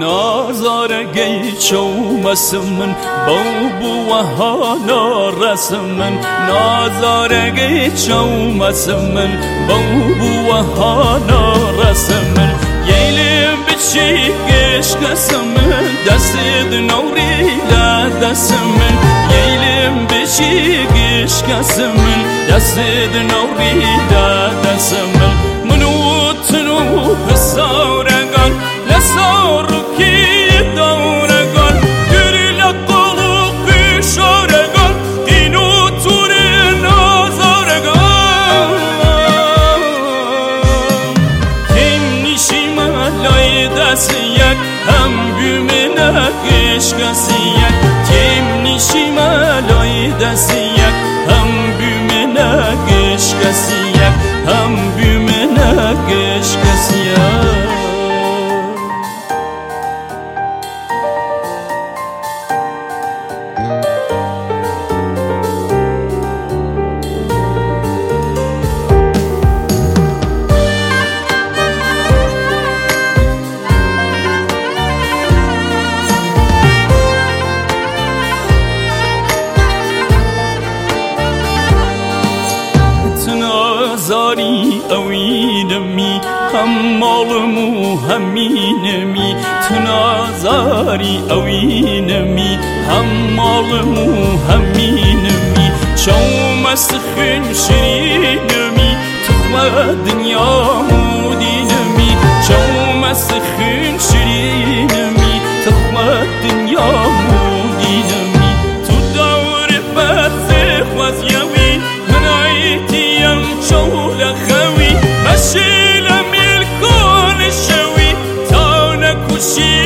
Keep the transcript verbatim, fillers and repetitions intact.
نازارگی چومس من بابو وهانا رسم من نازارگی چومس من بابو وهانا رسم من ییلم بچی گشکس من دست نوری لا دست من ییلم بچی گشکس من دست نوری لا دست من منو تنو بسارگان لسار کی دورگان گری لقلو پیشارگان اینو تور نازارگان kim nişim alay dasiyak hem gümene geçkasiyak kim nişim alay dasiyak hem gümene geçkasiyak hem gümene geçkasiyak زاری اوینمی هم مالمو همینمی تنازاری اوینمی هم مالمو همینمی شوم استخم شرینمی تخوى دنیامو دینمی شوم استخم شرینمی تخوى دنیامو دینمی تو دور بس خوزیوی هنایتیم شول خوی مشیل میل کن شوی تا نکوشی